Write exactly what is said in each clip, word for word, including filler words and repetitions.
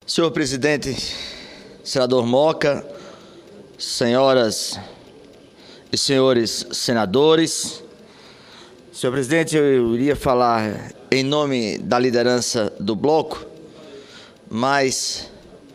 Senhor presidente, senador Moca, senhoras e senhores senadores, senhor presidente, eu iria falar em nome da liderança do bloco, mas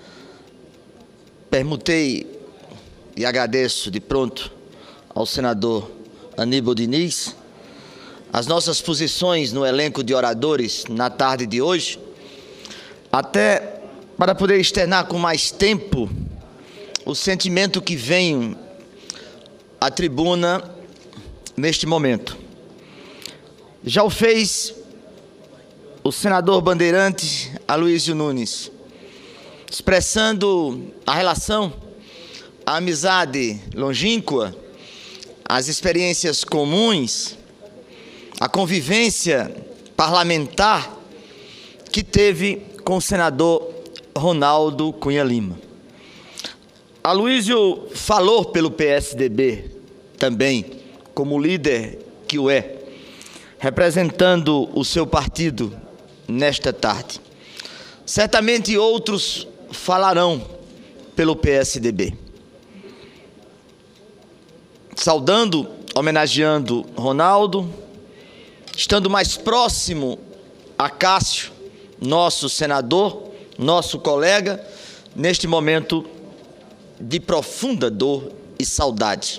permutei e agradeço de pronto ao senador Aníbal Diniz as nossas posições no elenco de oradores na tarde de hoje, até para poder externar com mais tempo o sentimento que vem à tribuna neste momento. Já o fez o senador bandeirante Aloysio Nunes, expressando a relação, a amizade longínqua, as experiências comuns, a convivência parlamentar que teve com o senador Ronaldo Cunha Lima. Aloysio falou pelo P S D B também, como líder que o é, representando o seu partido nesta tarde. Certamente outros falarão pelo P S D B. Saudando, homenageando Ronaldo, estando mais próximo a Cássio, nosso senador, nosso colega, neste momento de profunda dor e saudade.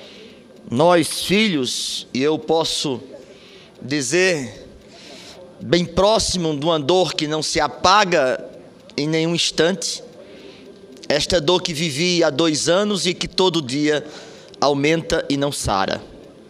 Nós, filhos, e eu posso dizer, bem próximo de uma dor que não se apaga em nenhum instante, esta dor que vivi há dois anos e que todo dia aumenta e não sara.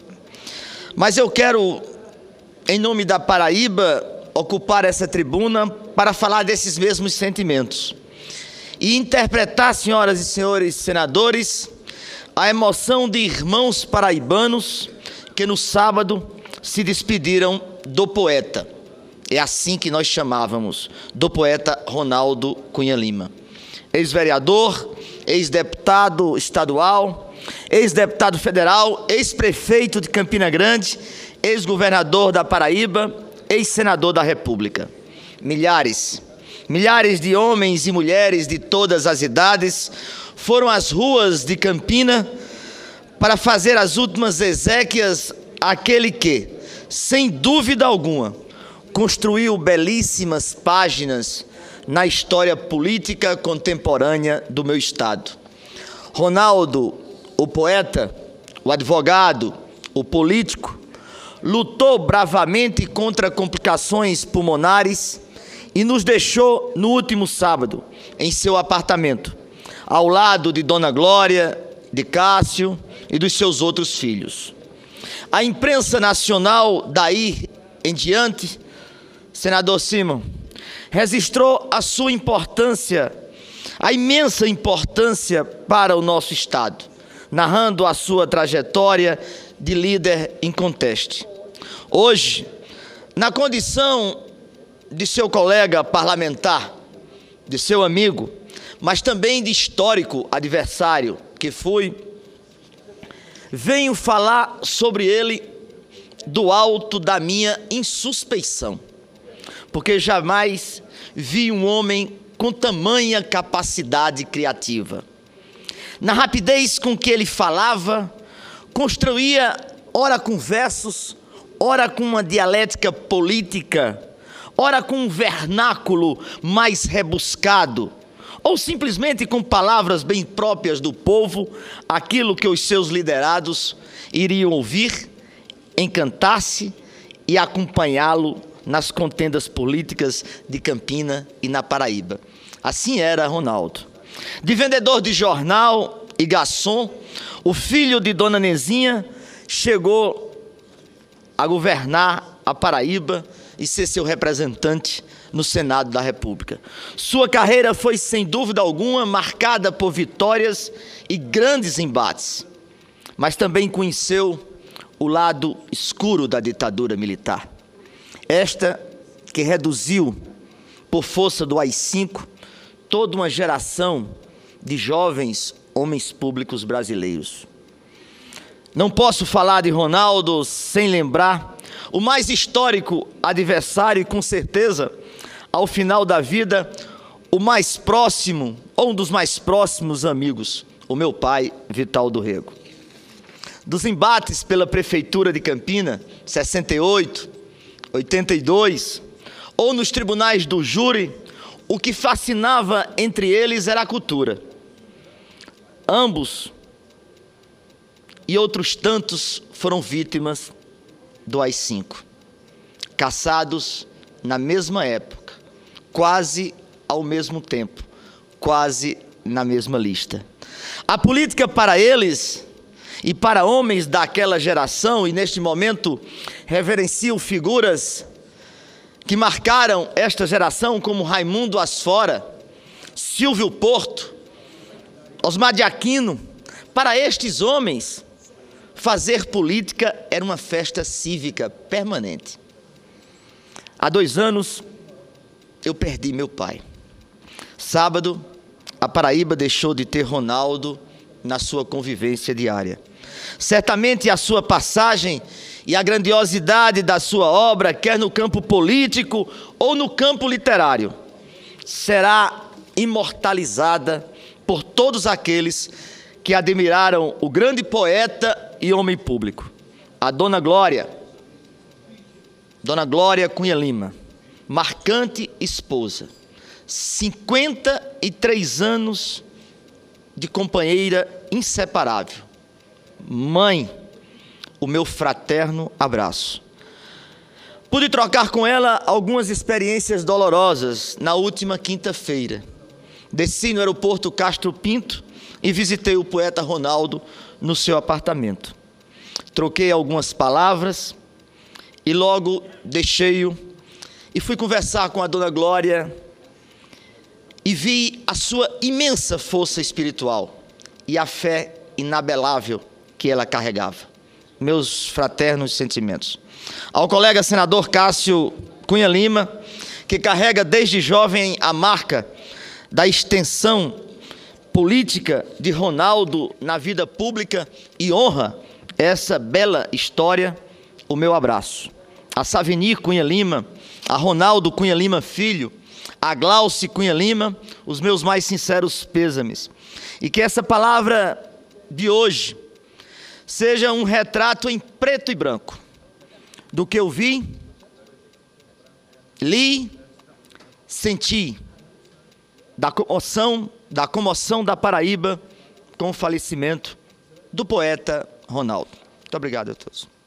Mas eu quero, em nome da Paraíba, ocupar essa tribuna para falar desses mesmos sentimentos e interpretar, senhoras e senhores senadores, a emoção de irmãos paraibanos que no sábado se despediram do poeta. É assim que nós chamávamos, do poeta Ronaldo Cunha Lima. Ex-vereador, ex-deputado estadual, ex-deputado federal, ex-prefeito de Campina Grande, ex-governador da Paraíba, ex-senador da República. Milhares, milhares de homens e mulheres de todas as idades foram às ruas de Campina para fazer as últimas exéquias àquele que, sem dúvida alguma, construiu belíssimas páginas na história política contemporânea do meu estado. Ronaldo, o poeta, o advogado, o político, lutou bravamente contra complicações pulmonares e nos deixou no último sábado em seu apartamento, ao lado de Dona Glória, de Cássio e dos seus outros filhos. A imprensa nacional daí em diante, senador Simão, registrou a sua importância, a imensa importância para o nosso estado, narrando a sua trajetória de líder inconteste. Hoje, na condição de seu colega parlamentar, de seu amigo, mas também de histórico adversário que fui, venho falar sobre ele do alto da minha insuspeição, porque jamais vi um homem com tamanha capacidade criativa. Na rapidez com que ele falava, construía, ora com versos, ora com uma dialética política, ora com um vernáculo mais rebuscado, ou simplesmente com palavras bem próprias do povo, aquilo que os seus liderados iriam ouvir, encantar-se e acompanhá-lo nas contendas políticas de Campina e na Paraíba. Assim era Ronaldo. De vendedor de jornal e garçom, o filho de Dona Nezinha chegou a governar a Paraíba e ser seu representante no Senado da República. Sua carreira foi, sem dúvida alguma, marcada por vitórias e grandes embates, mas também conheceu o lado escuro da ditadura militar. Esta que reduziu, por força do A I cinco, toda uma geração de jovens homens públicos brasileiros. Não posso falar de Ronaldo sem lembrar o mais histórico adversário e, com certeza, ao final da vida, o mais próximo, ou um dos mais próximos amigos, o meu pai, Vital do Rego. Dos embates pela Prefeitura de Campina, sessenta e oito, oitenta e dois, ou nos tribunais do júri, o que fascinava entre eles era a cultura. Ambos e outros tantos foram vítimas do A I cinco, caçados na mesma época, quase ao mesmo tempo, quase na mesma lista. A política para eles e para homens daquela geração, e neste momento reverencio figuras que marcaram esta geração como Raimundo Asfora, Silvio Porto, Osmar de Aquino. Para estes homens, fazer política era uma festa cívica permanente. Há dois anos, eu perdi meu pai. Sábado, a Paraíba deixou de ter Ronaldo na sua convivência diária. Certamente a sua passagem e a grandiosidade da sua obra, quer no campo político ou no campo literário, será imortalizada por todos aqueles que admiraram o grande poeta e homem público. A Dona Glória, Dona Glória Cunha Lima, marcante esposa, cinquenta e três anos de companheira inseparável. Mãe, o meu fraterno abraço. Pude trocar com ela algumas experiências dolorosas na última quinta-feira. Desci no aeroporto Castro Pinto e visitei o poeta Ronaldo no seu apartamento. Troquei algumas palavras e logo deixei-o e fui conversar com a Dona Glória e vi a sua imensa força espiritual e a fé inabelável que ela carregava. Meus fraternos sentimentos. Ao colega senador Cássio Cunha Lima, que carrega desde jovem a marca da extensão política de Ronaldo na vida pública e honra essa bela história, o meu abraço. A Savini Cunha Lima, a Ronaldo Cunha Lima Filho, a Glauce Cunha Lima, os meus mais sinceros pêsames. E que essa palavra de hoje seja um retrato em preto e branco do que eu vi, li, senti, da comoção, da comoção da Paraíba com o falecimento do poeta Ronaldo. Muito obrigado a todos.